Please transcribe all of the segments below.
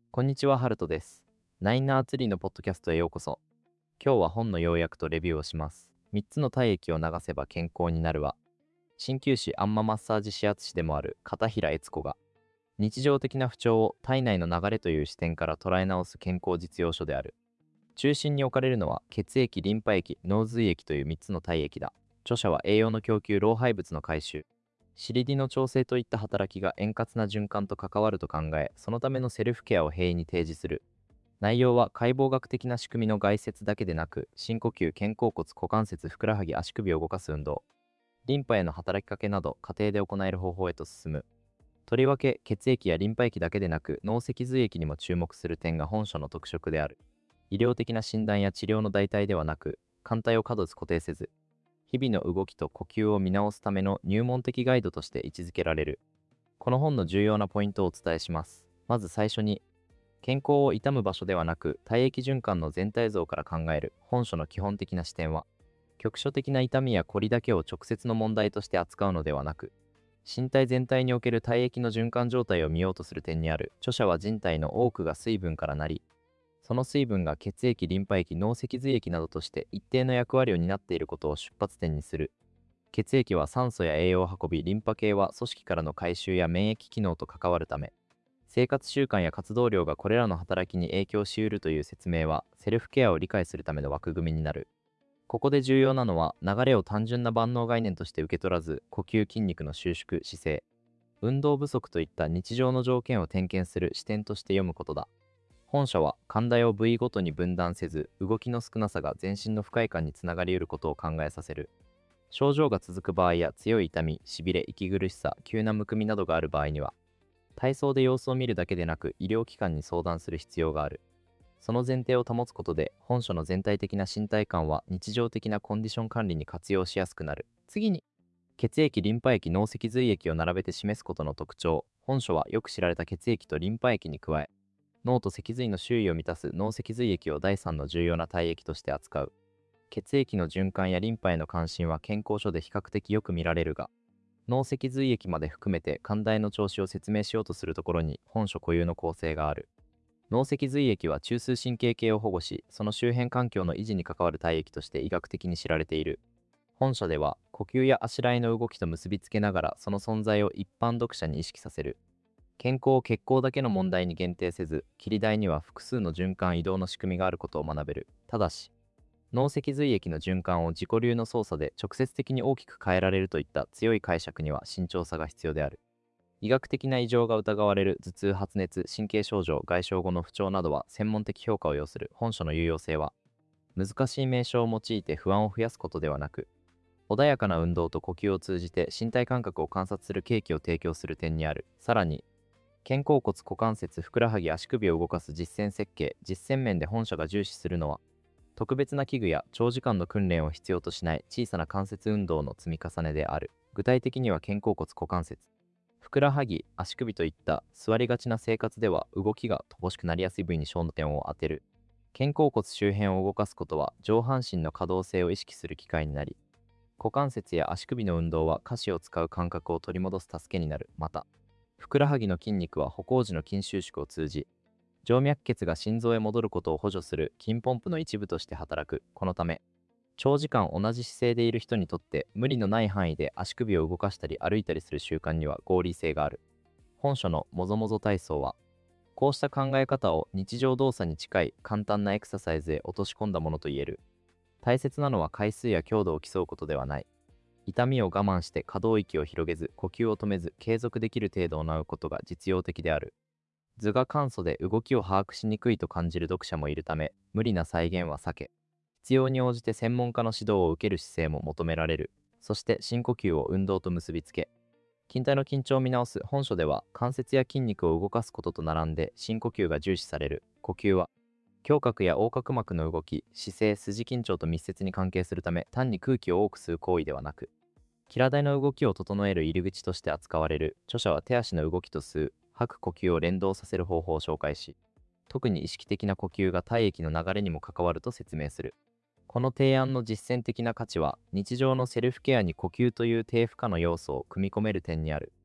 こんにちは、ハルトです。ナインナーツリーのポッドキャストへようこそ。今日は本の要約とレビューをします。3つの体液を流せば健康になるは、鍼灸師アンママッサージ指圧師でもある片平悦子が、日常的な不調を体内の流れという視点から捉え直す健康実用書である。中心に置かれるのは血液、リンパ液、脳髄液という3つの体液だ。著者は栄養の供給、老廃物の回収、尻リの調整といった働きが円滑な循環と関わると考え、そのためのセルフケアを平易に提示する。内容は解剖学的な仕組みの概説だけでなく、深呼吸、肩甲骨、股関節、ふくらはぎ、足首を動かす運動、リンパへの働きかけなど家庭で行える方法へと進む。とりわけ血液やリンパ液だけでなく脳脊髄液にも注目する点が本書の特色である。医療的な診断や治療の代替ではなく、簡体を過度固定せず、日々の動きと呼吸を見直すための入門的ガイドとして位置づけられる。この本の重要なポイントをお伝えします。まず最初に、健康を痛む場所ではなく体液循環の全体像から考える本書の基本的な視点は、局所的な痛みやこりだけを直接の問題として扱うのではなく、身体全体における体液の循環状態を見ようとする点にある。著者は人体の多くが水分からなり、その水分が血液、リンパ液、脳脊髄液などとして一定の役割を担っていることを出発点にする。血液は酸素や栄養を運び、リンパ系は組織からの回収や免疫機能と関わるため、生活習慣や活動量がこれらの働きに影響し得るという説明は、セルフケアを理解するための枠組みになる。ここで重要なのは、流れを単純な万能概念として受け取らず、呼吸、筋肉の収縮、姿勢、運動不足といった日常の条件を点検する視点として読むことだ。本書は患題を部位ごとに分断せず、動きの少なさが全身の不快感につながり得ることを考えさせる。症状が続く場合や強い痛み、しびれ、息苦しさ、急なむくみなどがある場合には、体操で様子を見るだけでなく医療機関に相談する必要がある。その前提を保つことで、本書の全体的な身体感は日常的なコンディション管理に活用しやすくなる。次に、血液、リンパ液、脳脊髄液を並べて示すことの特徴。本書はよく知られた血液とリンパ液に加え、脳と脊髄の周囲を満たす脳脊髄液を第3の重要な体液として扱う。血液の循環やリンパへの関心は健康書で比較的よく見られるが、脳脊髄液まで含めて寛大の調子を説明しようとするところに本書固有の構成がある。脳脊髄液は中枢神経系を保護し、その周辺環境の維持に関わる体液として医学的に知られている。本書では呼吸やあしらいの動きと結びつけながら、その存在を一般読者に意識させる。健康・血行だけの問題に限定せず、切り台には複数の循環移動の仕組みがあることを学べる。ただし、脳脊髄液の循環を自己流の操作で直接的に大きく変えられるといった強い解釈には慎重さが必要である。医学的な異常が疑われる頭痛、発熱、神経症状、外傷後の不調などは専門的評価を要する。本書の有用性は、難しい名称を用いて不安を増やすことではなく、穏やかな運動と呼吸を通じて身体感覚を観察する契機を提供する点にある。さらに、肩甲骨、股関節、ふくらはぎ、足首を動かす実践設計。実践面で本書が重視するのは、特別な器具や長時間の訓練を必要としない小さな関節運動の積み重ねである。具体的には肩甲骨、股関節、ふくらはぎ、足首といった座りがちな生活では動きが乏しくなりやすい部位に焦点を当てる。肩甲骨周辺を動かすことは上半身の可動性を意識する機会になり、股関節や足首の運動は下肢を使う感覚を取り戻す助けになる。また、ふくらはぎの筋肉は歩行時の筋収縮を通じ、静脈血が心臓へ戻ることを補助する筋ポンプの一部として働く。このため、長時間同じ姿勢でいる人にとって無理のない範囲で足首を動かしたり歩いたりする習慣には合理性がある。本書のもぞもぞ体操は、こうした考え方を日常動作に近い簡単なエクササイズへ落とし込んだものと言える。大切なのは回数や強度を競うことではない。痛みを我慢して可動域を広げず、呼吸を止めず、継続できる程度を行うことが実用的である。図が簡素で動きを把握しにくいと感じる読者もいるため、無理な再現は避け、必要に応じて専門家の指導を受ける姿勢も求められる。そして深呼吸を運動と結びつけ、筋体の緊張を見直す。本書では関節や筋肉を動かすことと並んで深呼吸が重視される。呼吸は胸郭や横隔膜の動き、姿勢、筋緊張と密接に関係するため、単に空気を多く吸う行為ではなく、平台の動きを整える入り口として扱われる。著者は手足の動きと吸う、吐く呼吸を連動させる方法を紹介し、特に意識的な呼吸が体液の流れにも関わると説明する。この提案の実践的な価値は、日常のセルフケアに呼吸という低負荷の要素を組み込める点にある。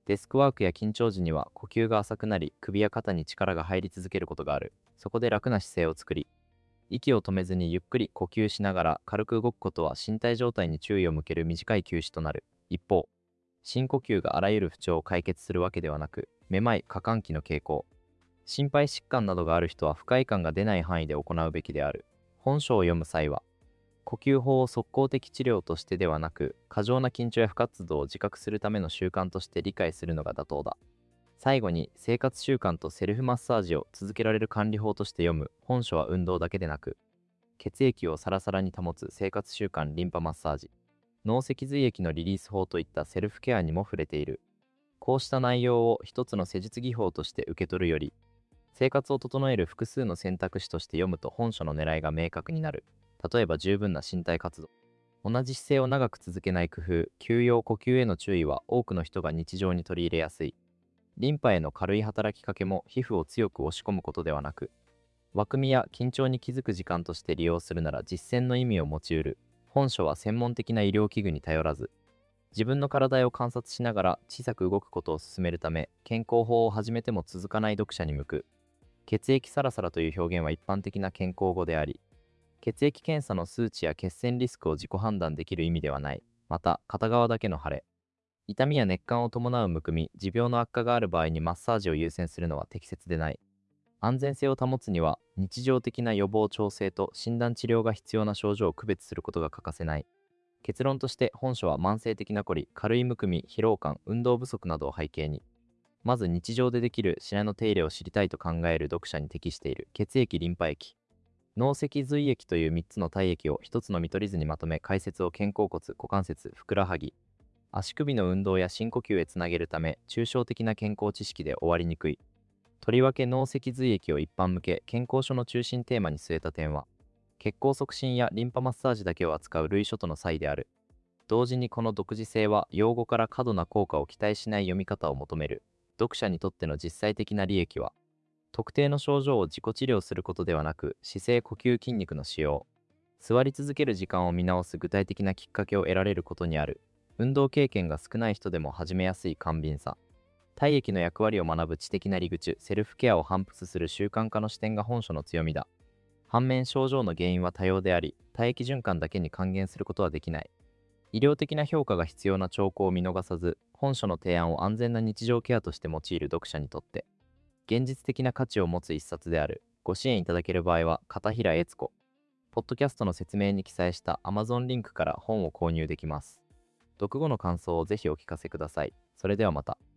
デスクワークや緊張時には呼吸が浅くなり、首や肩に力が入り続けることがある。そこで楽な姿勢を作り、息を止めずにゆっくり呼吸しながら軽く動くことは身体状態に注意を向ける短い休止となる。一方、深呼吸があらゆる不調を解決するわけではなく、めまい、過換気の傾向、心肺疾患などがある人は不快感が出ない範囲で行うべきである。本書を読む際は、呼吸法を即効的治療としてではなく、過剰な緊張や不活動を自覚するための習慣として理解するのが妥当だ。最後に、生活習慣とセルフマッサージを続けられる管理法として読む。本書は運動だけでなく、血液をサラサラに保つ生活習慣リンパマッサージ、脳脊髄液のリリース法といったセルフケアにも触れている。こうした内容を一つの施術技法として受け取るより、生活を整える複数の選択肢として読むと本書の狙いが明確になる。例えば十分な身体活動、同じ姿勢を長く続けない工夫、休養呼吸への注意は多くの人が日常に取り入れやすい。リンパへの軽い働きかけも皮膚を強く押し込むことではなく、枠組みや緊張に気づく時間として利用するなら実践の意味を持ち得る。本書は専門的な医療器具に頼らず、自分の体を観察しながら小さく動くことを進めるため、健康法を始めても続かない読者に向く。血液サラサラという表現は一般的な健康語であり、血液検査の数値や血栓リスクを自己判断できる意味ではない。また、片側だけの腫れ、痛みや熱感を伴うむくみ、持病の悪化がある場合にマッサージを優先するのは適切でない。安全性を保つには、日常的な予防調整と診断治療が必要な症状を区別することが欠かせない。結論として、本書は慢性的なこり、軽いむくみ、疲労感、運動不足などを背景に、まず日常でできる品の手入れを知りたいと考える読者に適している。血液リンパ液、脳脊髄液という3つの体液を1つの見取り図にまとめ、解説を肩甲骨、股関節、ふくらはぎ、足首の運動や深呼吸へつなげるため、抽象的な健康知識で終わりにくい。とりわけ脳脊髄液を一般向け、健康書の中心テーマに据えた点は、血行促進やリンパマッサージだけを扱う類書との差異である。同時にこの独自性は、用語から過度な効果を期待しない読み方を求める。読者にとっての実際的な利益は、特定の症状を自己治療することではなく、姿勢呼吸筋肉の使用、座り続ける時間を見直す具体的なきっかけを得られることにある。運動経験が少ない人でも始めやすい簡便さ、体液の役割を学ぶ知的な入り口、セルフケアを反復する習慣化の視点が本書の強みだ。反面、症状の原因は多様であり、体液循環だけに還元することはできない。医療的な評価が必要な兆候を見逃さず、本書の提案を安全な日常ケアとして用いる読者にとって、現実的な価値を持つ一冊である。ご支援いただける場合は、片平悦子、ポッドキャストの説明に記載した Amazon リンクから本を購入できます。読後の感想をぜひお聞かせください。それではまた。